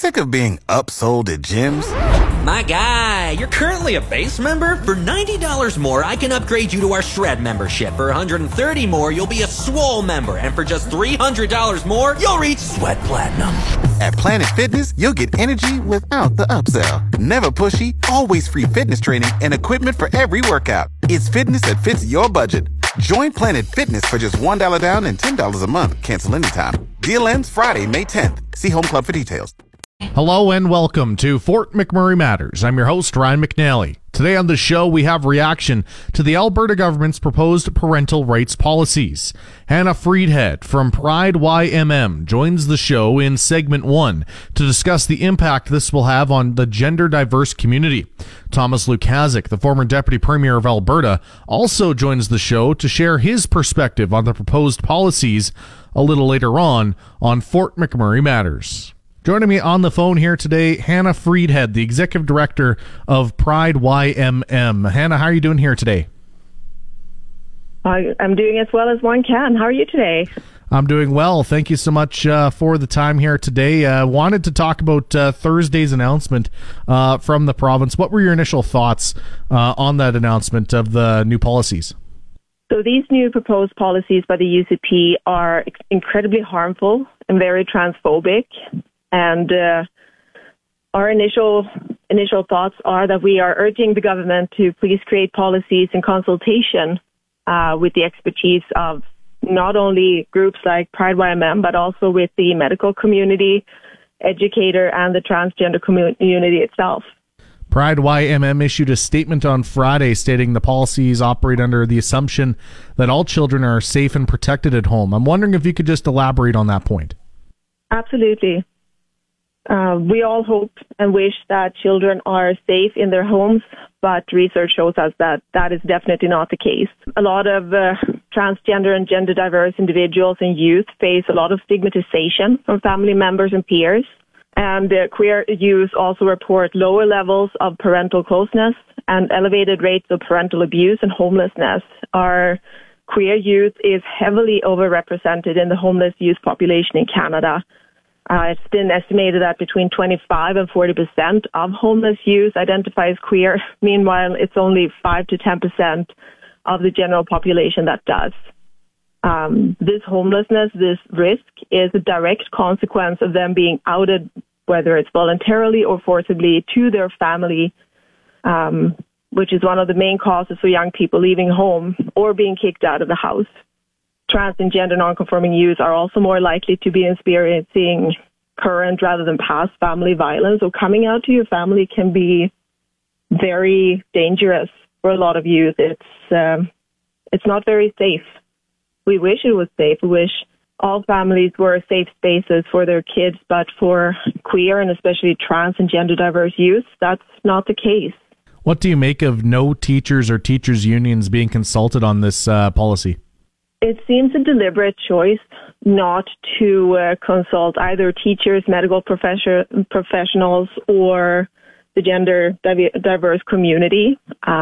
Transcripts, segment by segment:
Sick of being upsold at gyms? My guy, you're currently a base member? For $90 more, I can upgrade you to our Shred membership. For $130 more, you'll be a Swole member. And for just $300 more, you'll reach Sweat Platinum. At Planet Fitness, you'll get energy without the upsell. Never pushy, always free fitness training and equipment for every workout. It's fitness that fits your budget. Join Planet Fitness for just $1 down and $10 a month. Cancel anytime. Deal ends Friday, May 10th. See Home Club for details. Hello and welcome to Fort McMurray Matters. I'm your host, Ryan McNally. Today on the show, we have reaction to the Alberta government's proposed parental rights policies. Hannah Friedhead from Pride YMM joins the show in segment 1 to discuss the impact this will have on the gender-diverse community. Thomas Lukaszuk, the former Deputy Premier of Alberta, also joins the show to share his perspective on the proposed policies a little later on Fort McMurray Matters. Joining me on the phone here today, Hannah Friedhead, the Executive Director of Pride YMM. Hannah, how are you doing here today? I'm doing as well as one can. How are you today? I'm doing well. Thank you so much for the time here today. Wanted to talk about Thursday's announcement from the province. What were your initial thoughts on that announcement of the new policies? So these new proposed policies by the UCP are incredibly harmful and very transphobic. And our initial thoughts are that we are urging the government to please create policies in consultation with the expertise of not only groups like Pride YMM, but also with the medical community, educator, and the transgender community itself. Pride YMM issued a statement on Friday stating the policies operate under the assumption that all children are safe and protected at home. I'm wondering if you could just elaborate on that point. Absolutely. We all hope and wish that children are safe in their homes, but research shows us that that is definitely not the case. A lot of transgender and gender diverse individuals and youth face a lot of stigmatization from family members and peers. And queer youth also report lower levels of parental closeness and elevated rates of parental abuse and homelessness. Our queer youth is heavily overrepresented in the homeless youth population in Canada. It's been estimated that between 25 and 40% of homeless youth identify as queer. Meanwhile, it's only 5 to 10% of the general population that does. This homelessness, this risk, is a direct consequence of them being outed, whether it's voluntarily or forcibly, to their family, which is one of the main causes for young people leaving home or being kicked out of the house. Trans and gender nonconforming youth are also more likely to be experiencing current rather than past family violence. So coming out to your family can be very dangerous for a lot of youth. It's not very safe. We wish it was safe. We wish all families were safe spaces for their kids, but for queer and especially trans and gender diverse youth, that's not the case. What do you make of no teachers or teachers' unions being consulted on this policy? It seems a deliberate choice not to consult either teachers, medical professionals, or the gender diverse community,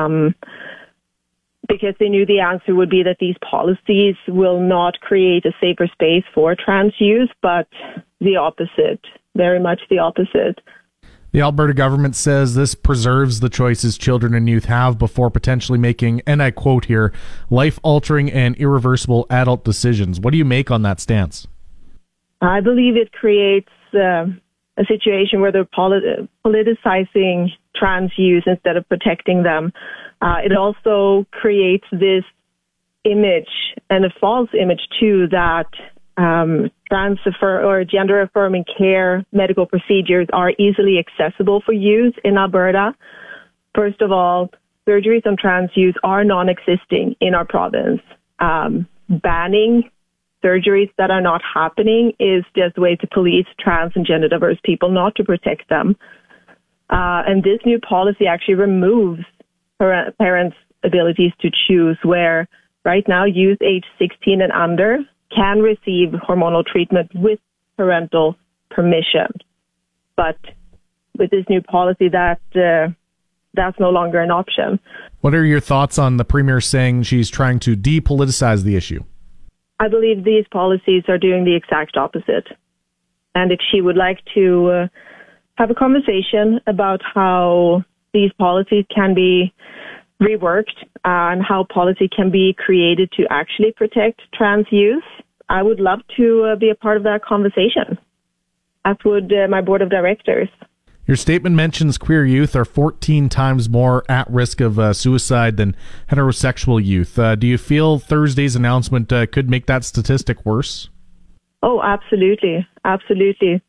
because they knew the answer would be that these policies will not create a safer space for trans youth, but the opposite, very much the opposite. The Alberta government says this preserves the choices children and youth have before potentially making, and I quote here, life-altering and irreversible adult decisions. What do you make on that stance? I believe it creates a situation where they're politicizing trans youth instead of protecting them. It also creates this image, and a false image too, that or gender-affirming care medical procedures are easily accessible for youth in Alberta. First of all, surgeries on trans youth are non-existing in our province. Banning surgeries that are not happening is just a way to police trans and gender diverse people, not to protect them. And this new policy actually removes parents' abilities to choose, where right now youth age 16 and under can receive hormonal treatment with parental permission. But with this new policy, that's no longer an option. What are your thoughts on the Premier saying she's trying to depoliticize the issue? I believe these policies are doing the exact opposite. And if she would like to have a conversation about how these policies can be reworked and how policy can be created to actually protect trans youth. I would love to be a part of that conversation, as would my board of directors. Your statement mentions queer youth are 14 times more at risk of suicide than heterosexual youth. Do you feel Thursday's announcement could make that statistic worse? Oh, absolutely. Absolutely.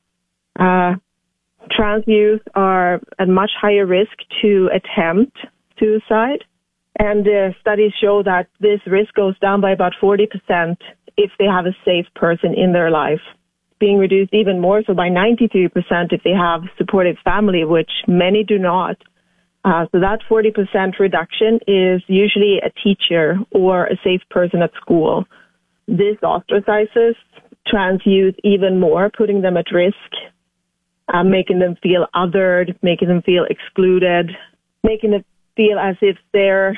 Trans youth are at much higher risk to attempt suicide. And studies show that this risk goes down by about 40% if they have a safe person in their life. Being reduced even more so by 93% if they have supportive family, which many do not. So that 40% reduction is usually a teacher or a safe person at school. This ostracizes trans youth even more, putting them at risk, making them feel othered, making them feel excluded, making them feel as if their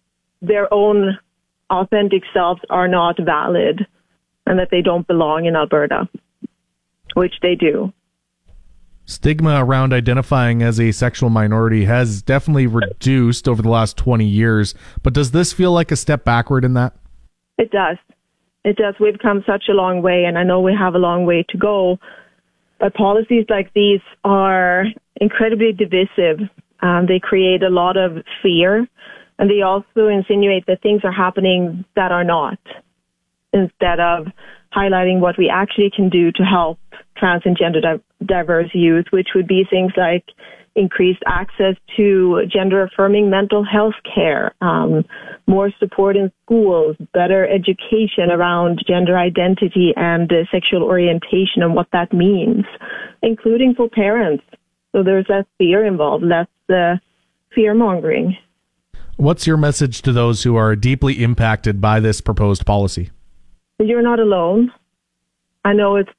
own authentic selves are not valid and that they don't belong in Alberta, which they do. Stigma around identifying as a sexual minority has definitely reduced over the last 20 years, but does this feel like a step backward in that? It does. It does. We've come such a long way, and I know we have a long way to go, but policies like these are incredibly divisive. They create a lot of fear, and they also insinuate that things are happening that are not, instead of highlighting what we actually can do to help trans and gender diverse youth, which would be things like increased access to gender-affirming mental health care, more support in schools, better education around gender identity and sexual orientation and what that means, including for parents. So there's less fear involved, less fear-mongering. What's your message to those who are deeply impacted by this proposed policy? You're not alone. I know it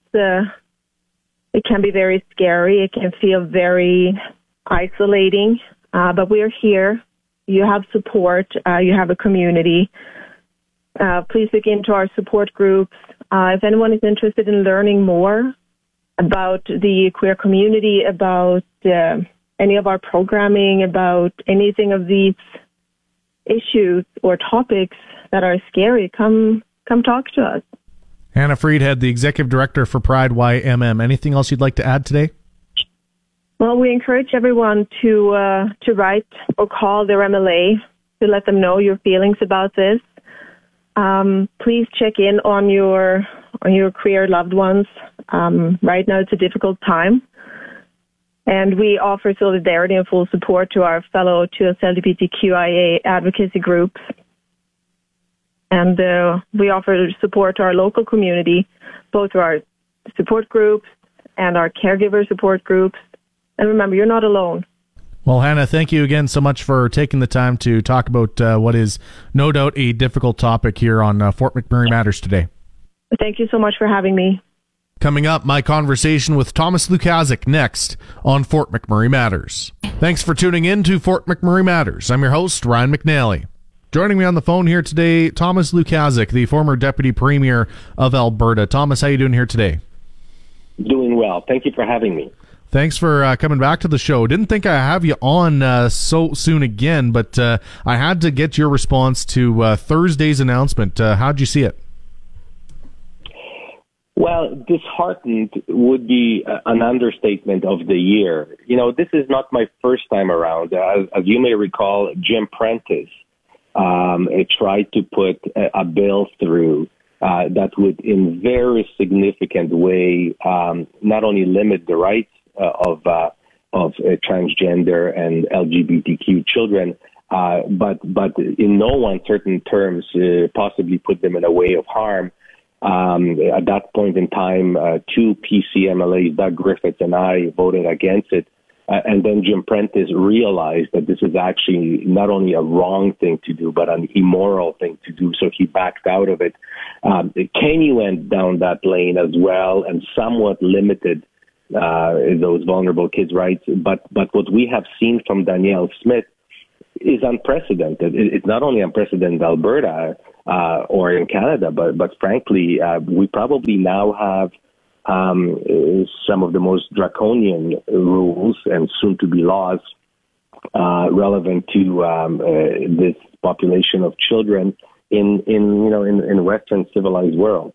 can be very scary. It can feel very isolating, but we're here. You have support. You have a community. Please look into our support groups. If anyone is interested in learning more about the queer community, about any of our programming, about anything of these issues or topics that are scary, come talk to us. Hannah Friedhead, the Executive Director for Pride YMM. Anything else you'd like to add today? Well, we encourage everyone to write or call their MLA to let them know your feelings about this. Please check in on your queer loved ones. Right now it's a difficult time. And we offer solidarity and full support to our fellow LGBTQIA advocacy groups. And we offer support to our local community, both through our support groups and our caregiver support groups. And remember, you're not alone. Well, Hannah, thank you again so much for taking the time to talk about what is no doubt a difficult topic here on Fort McMurray Matters today. Thank you so much for having me. Coming up, my conversation with Thomas Lukaszuk next on Fort McMurray Matters. Thanks for tuning in to Fort McMurray Matters. I'm your host, Ryan McNally. Joining me on the phone here today, Thomas Lukaszuk, the former Deputy Premier of Alberta. Thomas, how are you doing here today? Doing well. Thank you for having me. Thanks for coming back to the show. Didn't think I have you on so soon again, but I had to get your response to Thursday's announcement. How'd you see it? Well, disheartened would be an understatement of the year. You know, this is not my first time around. As you may recall, Jim Prentice tried to put a bill through that would, in very significant way, not only limit the rights of transgender and LGBTQ children, but in no uncertain terms possibly put them in a way of harm. At that point in time, two PCMLAs, Doug Griffiths and I, voted against it. And then Jim Prentice realized that this is actually not only a wrong thing to do, but an immoral thing to do. So he backed out of it. Kenney went down that lane as well and somewhat limited those vulnerable kids' rights. But what we have seen from Danielle Smith is unprecedented. It's not only unprecedented in Alberta or in Canada, but frankly, we probably now have some of the most draconian rules rules and soon to be laws relevant to this population of children in Western civilized world.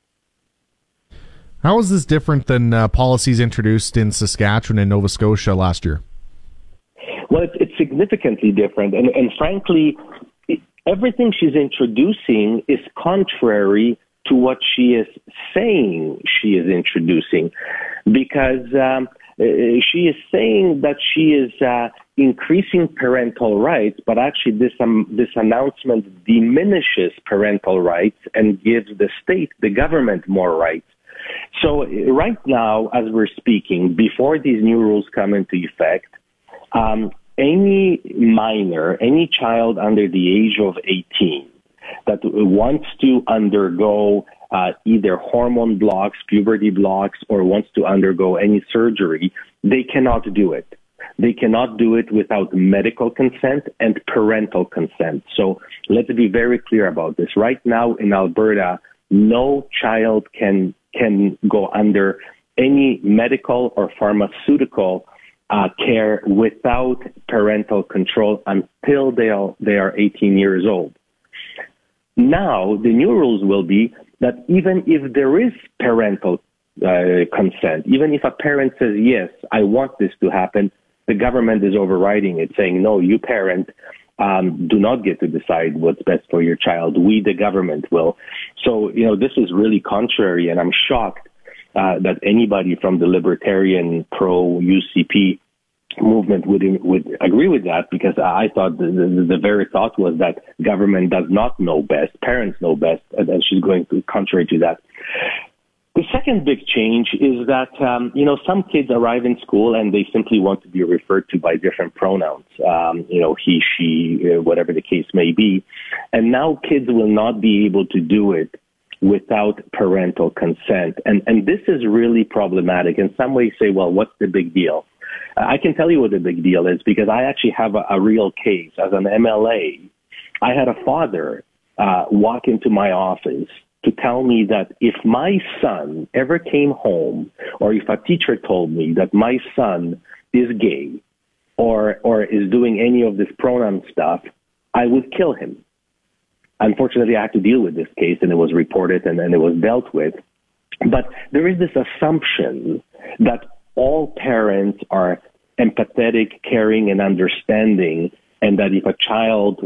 How is this different than policies introduced in Saskatchewan and Nova Scotia last year? Well, it's significantly different, and frankly, everything she's introducing is contrary to what she is saying she is introducing, because she is saying that she is increasing parental rights, but actually this announcement diminishes parental rights and gives the state, the government, more rights. So right now, as we're speaking, before these new rules come into effect, any minor, any child under the age of 18 that wants to undergo either hormone blocks, puberty blocks, or wants to undergo any surgery, they cannot do it. They cannot do it without medical consent and parental consent. So let's be very clear about this. Right now in Alberta, no child can go under any medical or pharmaceutical care without parental control until they are 18 years old. Now, the new rules will be that even if there is parental consent, even if a parent says, yes, I want this to happen, the government is overriding it, saying, no, you parent do not get to decide what's best for your child. We, the government, will. So, this is really contrary, and I'm shocked that anybody from the libertarian pro-UCP movement would agree with that, because I thought the very thought was that government does not know best, parents know best, and she's going contrary to that. The second big change is that, some kids arrive in school and they simply want to be referred to by different pronouns, he, she, whatever the case may be. And now kids will not be able to do it without parental consent. And this is really problematic. In some ways say, well, what's the big deal? I can tell you what the big deal is, because I actually have a real case. As an MLA, I had a father walk into my office to tell me that if my son ever came home, or if a teacher told me that my son is gay or is doing any of this pronoun stuff, I would kill him. Unfortunately, I had to deal with this case, and it was reported and it was dealt with. But there is this assumption that all parents are empathetic, caring, and understanding, and that if a child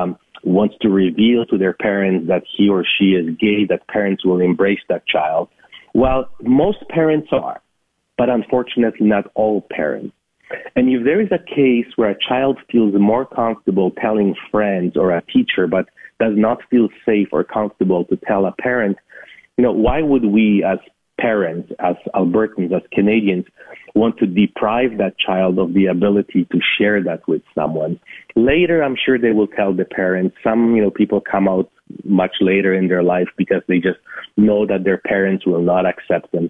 wants to reveal to their parents that he or she is gay, that parents will embrace that child. Well, most parents are, but unfortunately not all parents. And if there is a case where a child feels more comfortable telling friends or a teacher, but does not feel safe or comfortable to tell a parent, why would we as parents, as Albertans, as Canadians, want to deprive that child of the ability to share that with someone? Later, I'm sure they will tell the parents. Some, people come out much later in their life because they just know that their parents will not accept them.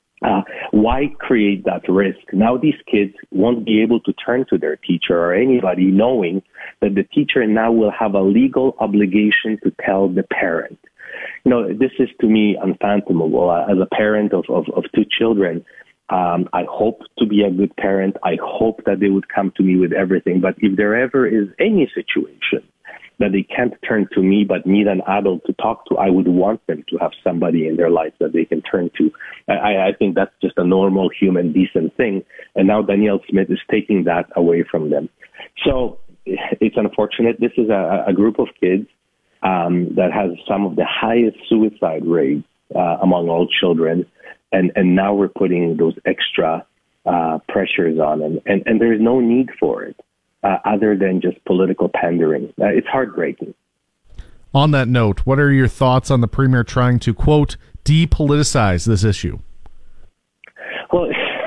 Why create that risk? Now these kids won't be able to turn to their teacher or anybody knowing that the teacher now will have a legal obligation to tell the parent. This is to me unfathomable. As a parent of two children, I hope to be a good parent. I hope that they would come to me with everything. But if there ever is any situation that they can't turn to me but need an adult to talk to, I would want them to have somebody in their life that they can turn to. I think that's just a normal, human, decent thing. And now Danielle Smith is taking that away from them. So it's unfortunate. This is a group of kids that has some of the highest suicide rates among all children. And now we're putting those extra pressures on them. And there's no need for it other than just political pandering. It's heartbreaking. On that note, what are your thoughts on the Premier trying to, quote, depoliticize this issue? Well,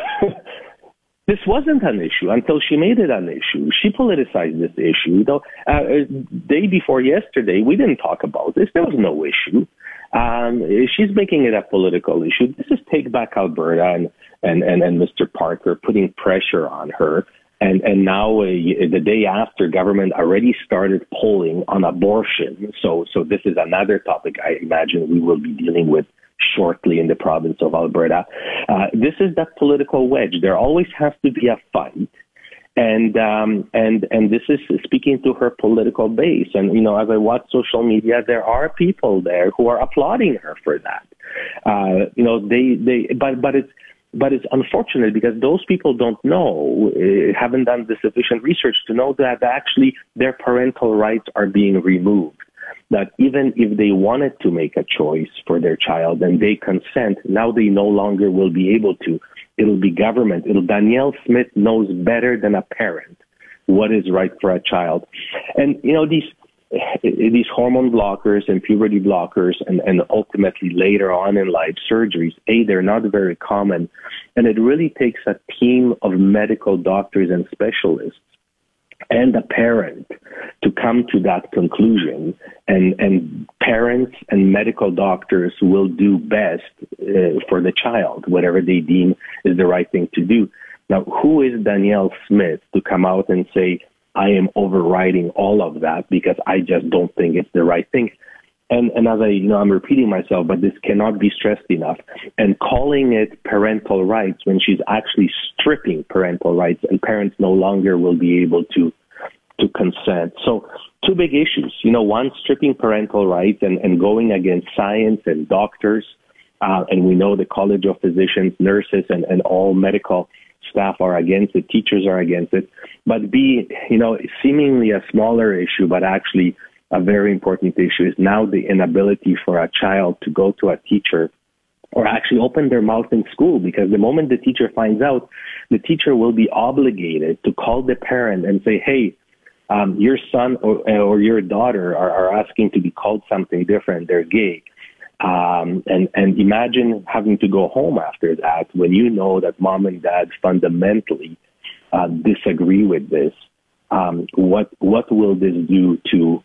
this wasn't an issue until she made it an issue. She politicized this issue. Day before yesterday, we didn't talk about this. There was no issue. She's making it a political issue. This is Take Back Alberta and Mr. Parker putting pressure on her. And now the day after, government already started polling on abortion. So this is another topic I imagine we will be dealing with shortly in the province of Alberta. This is that political wedge. There always has to be a fight. And this is speaking to her political base. And, you know, as I watch social media, there are people there who are applauding her for that. You know, but it's unfortunate because those people don't know, haven't done the sufficient research to know that actually their parental rights are being removed. That even if they wanted to make a choice for their child and they consent, now they no longer will be able to. It'll be government. Danielle Smith knows better than a parent what is right for a child. And, you know, these hormone blockers and puberty blockers and ultimately later on in life surgeries, they're not very common. And it really takes a team of medical doctors and specialists and a parent to come to that conclusion. And parents and medical doctors will do best for the child, whatever they deem is the right thing to do. Now, who is Danielle Smith to come out and say, I am overriding all of that because I just don't think it's the right thing? And as I'm repeating myself, but this cannot be stressed enough. And calling it parental rights when she's actually stripping parental rights, and parents no longer will be able to consent. So two big issues. You know, one, stripping parental rights and going against science and doctors. And we know the College of Physicians, nurses, and all medical staff are against it. Teachers are against it. But B, you know, seemingly a smaller issue, but actually a very important issue is now the inability for a child to go to a teacher or actually open their mouth in school, because the moment the teacher finds out, the teacher will be obligated to call the parent and say, hey, your son or your daughter are asking to be called something different. They're gay. And imagine having to go home after that when you know that mom and dad fundamentally disagree with this. What will this do to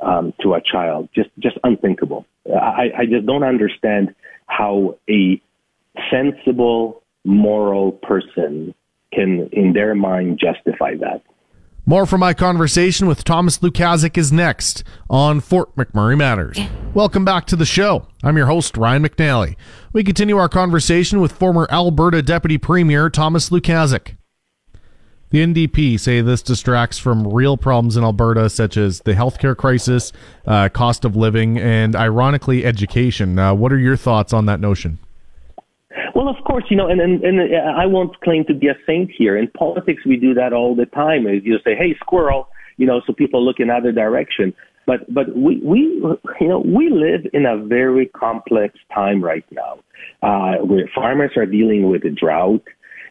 a child? Just unthinkable. I just don't understand how a sensible, moral person can, in their mind, justify that. More from my conversation with Thomas Lukaszuk is next on Fort McMurray Matters. Welcome back to the show. I'm your host, Ryan McNally. We continue our conversation with former Alberta Deputy Premier Thomas Lukaszuk. The NDP say this distracts from real problems in Alberta, such as the healthcare crisis, cost of living, and ironically, education. What are your thoughts on that notion? Well, of course, you know, and I won't claim to be a saint here. In politics, we do that all the time. You say, hey, squirrel, you know, so people look in other direction. But we live in a very complex time right now, where farmers are dealing with a drought.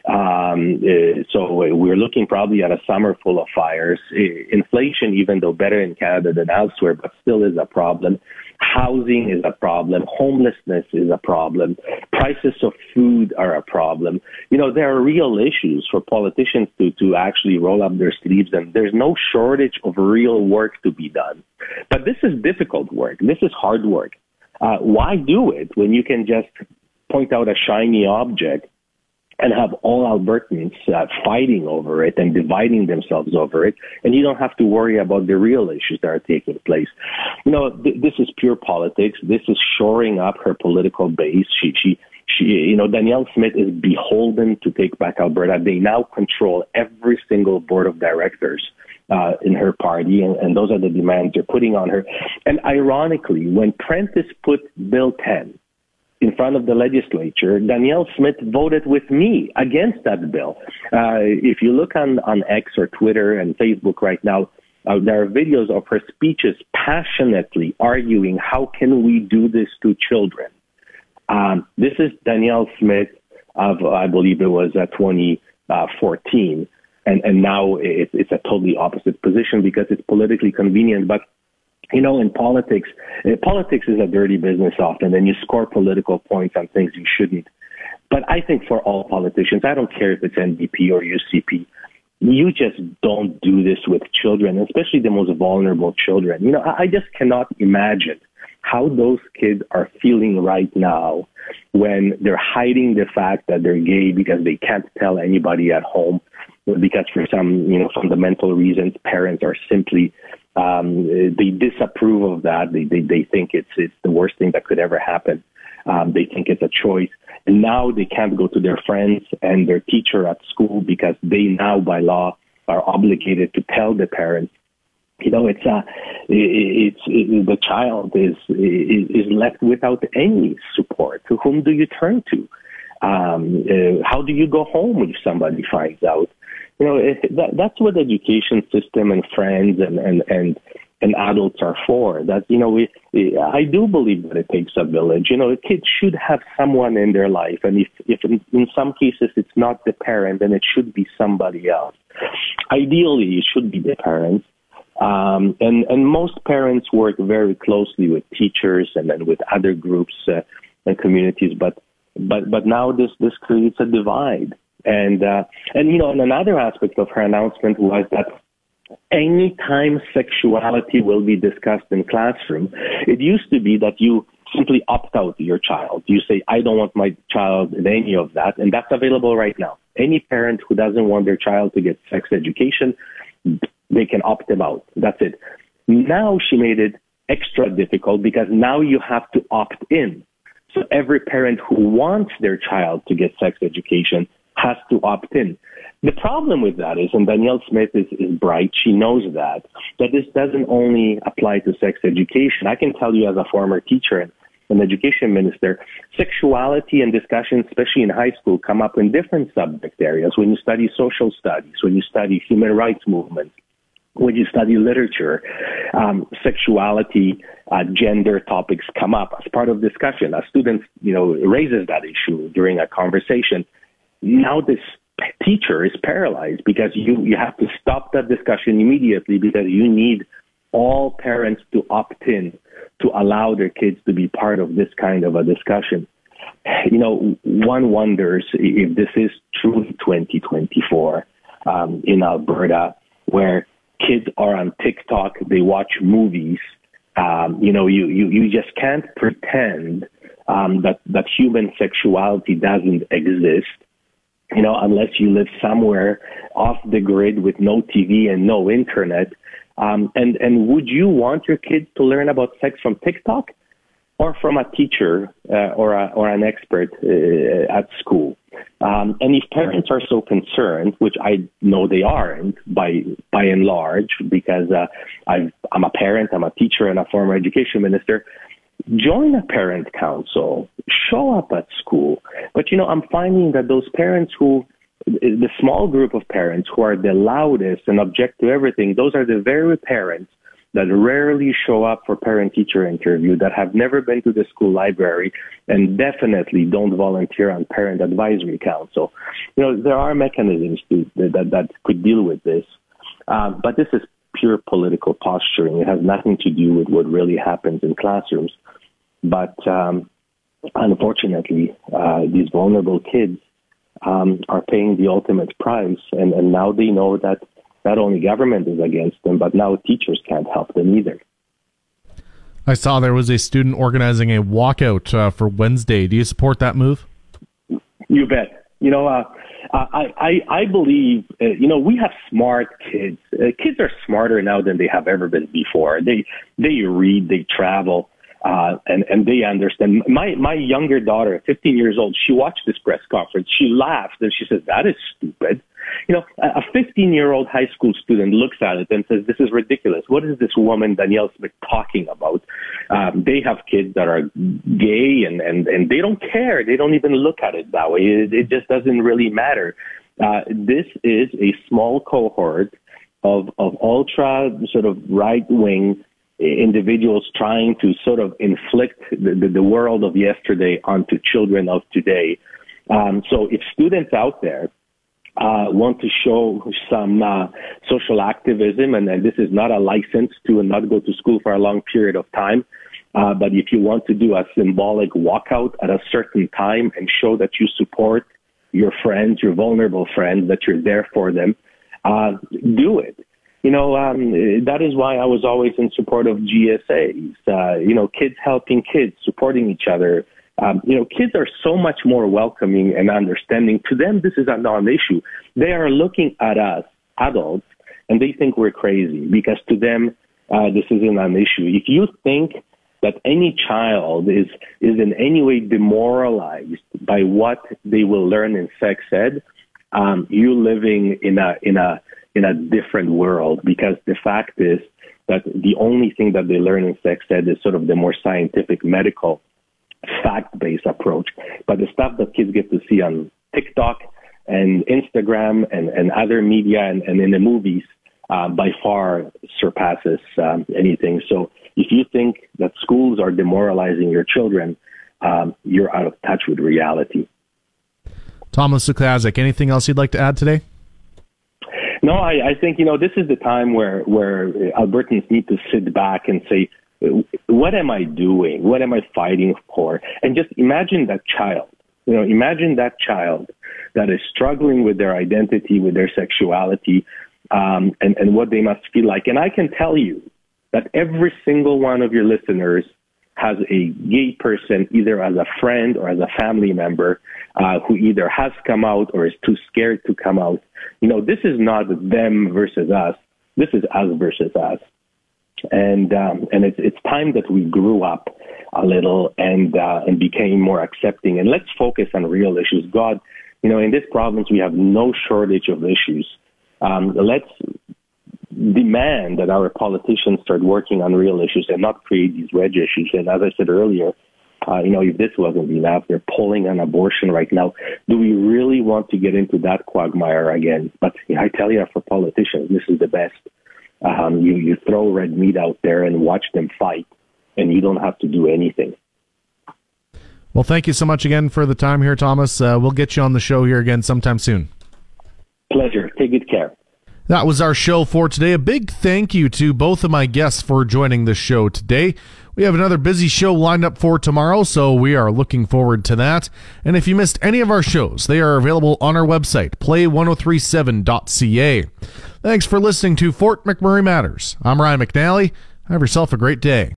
So we're looking probably at a summer full of fires. Inflation, even though better in Canada than elsewhere, but still is a problem. Housing is a problem. Homelessness is a problem. Prices of food are a problem. You know, there are real issues for politicians to actually roll up their sleeves, and there's no shortage of real work to be done. But this is difficult work. This is hard work. Why do it when you can just point out a shiny object and have all Albertans fighting over it and dividing themselves over it, and you don't have to worry about the real issues that are taking place. You know, this is pure politics. This is shoring up her political base. She, you know, Danielle Smith is beholden to take back Alberta. They now control every single board of directors in her party, and those are the demands they're putting on her. And ironically, when Prentice put Bill 10 in front of the legislature, Danielle Smith voted with me against that bill. If you look on X or Twitter and Facebook right now, there are videos of her speeches passionately arguing, how can we do this to children? This is Danielle Smith of, I believe it was 2014. And now it's a totally opposite position because it's politically convenient. But you know, in politics is a dirty business often, and you score political points on things you shouldn't. But I think for all politicians, I don't care if it's NDP or UCP, you just don't do this with children, especially the most vulnerable children. You know, I just cannot imagine how those kids are feeling right now when they're hiding the fact that they're gay because they can't tell anybody at home, because for some, you know, fundamental reasons, parents are simply they disapprove of that. They think it's the worst thing that could ever happen. They think it's a choice. And now they can't go to their friends and their teacher at school because they now, by law, are obligated to tell the parents. The child is left without any support. To whom do you turn to? How do you go home if somebody finds out? That's what the education system and friends and adults are for. That I do believe that it takes a village. Kids should have someone in their life, and if in some cases it's not the parent, then it should be somebody else. Ideally, it should be the parents. And most parents work very closely with teachers and then with other groups and communities. But now this creates a divide. And another aspect of her announcement was that any time sexuality will be discussed in classroom, it used to be that you simply opt out your child. You say, I don't want my child in any of that, and that's available right now. Any parent who doesn't want their child to get sex education, they can opt them out. That's it. Now she made it extra difficult because now you have to opt in. So every parent who wants their child to get sex education has to opt in. The problem with that is, and Danielle Smith is bright, she knows that this doesn't only apply to sex education. I can tell you as a former teacher and an education minister, sexuality and discussion, especially in high school, come up in different subject areas. When you study social studies, when you study human rights movements, when you study literature, sexuality, gender topics come up as part of discussion. A student, raises that issue during a conversation. Now this teacher is paralyzed because you have to stop that discussion immediately because you need all parents to opt in to allow their kids to be part of this kind of a discussion. One wonders if this is truly 2024 in Alberta, where kids are on TikTok, they watch movies. You just can't pretend that human sexuality doesn't exist. Unless you live somewhere off the grid with no TV and no internet. And would you want your kids to learn about sex from TikTok or from a teacher or an expert at school? And if parents are so concerned, which I know they aren't by and large, because I'm a parent, I'm a teacher, and a former education minister, join a parent council, show up at school. But, I'm finding that those parents the small group of parents who are the loudest and object to everything, those are the very parents that rarely show up for parent-teacher interview, that have never been to the school library, and definitely don't volunteer on parent advisory council. There are mechanisms that could deal with this, but this is pure political posturing. It has nothing to do with what really happens in classrooms. But unfortunately, these vulnerable kids are paying the ultimate price, and now they know that not only government is against them, but now teachers can't help them either. I saw there was a student organizing a walkout for Wednesday. Do you support that move? You bet. I believe, we have smart kids. Kids are smarter now than they have ever been before. They read, they travel, and they understand. My younger daughter, 15 years old, she watched this press conference. She laughed and she says, "That is stupid." A 15-year-old high school student looks at it and says, "This is ridiculous. What is this woman, Danielle Smith, talking about?" They have kids that are gay and they don't care. They don't even look at it that way. It just doesn't really matter. This is a small cohort of ultra sort of right-wing individuals trying to sort of inflict the world of yesterday onto children of today. So if students out there want to show some social activism, and this is not a license to not go to school for a long period of time, but if you want to do a symbolic walkout at a certain time and show that you support your friends, your vulnerable friends, that you're there for them, do it. That is why I was always in support of GSAs, kids helping kids, supporting each other. Kids are so much more welcoming and understanding. To them, this is a non-issue. They are looking at us, adults, and they think we're crazy because to them, this isn't an issue. If you think that any child is in any way demoralized by what they will learn in sex ed, you're living in a different world, because the fact is that the only thing that they learn in sex ed is sort of the more scientific, medical, fact-based approach. But the stuff that kids get to see on TikTok and Instagram and other media and in the movies by far surpasses anything. So if you think that schools are demoralizing your children, you're out of touch with reality. Thomas Sukhasik, anything else you'd like to add today? No, I think, this is the time where Albertans need to sit back and say, what am I doing? What am I fighting for? And just imagine that child. Imagine that child that is struggling with their identity, with their sexuality, and what they must feel like. And I can tell you that every single one of your listeners has a gay person, either as a friend or as a family member, who either has come out or is too scared to come out. This is not them versus us. This is us versus us. And it's time that we grew up a little and became more accepting. And let's focus on real issues. God, in this province, we have no shortage of issues. Let's demand that our politicians start working on real issues and not create these wedge issues. And as I said earlier, if this wasn't enough, they're pulling on abortion right now. Do we really want to get into that quagmire again? But I tell you, for politicians, this is the best. You throw red meat out there and watch them fight, and you don't have to do anything. Well, thank you so much again for the time here, Thomas. We'll get you on the show here again sometime soon. Pleasure. Take good care. That was our show for today. A big thank you to both of my guests for joining the show today. We have another busy show lined up for tomorrow, so we are looking forward to that. And if you missed any of our shows, they are available on our website, play1037.ca. Thanks for listening to Fort McMurray Matters. I'm Ryan McNally. Have yourself a great day.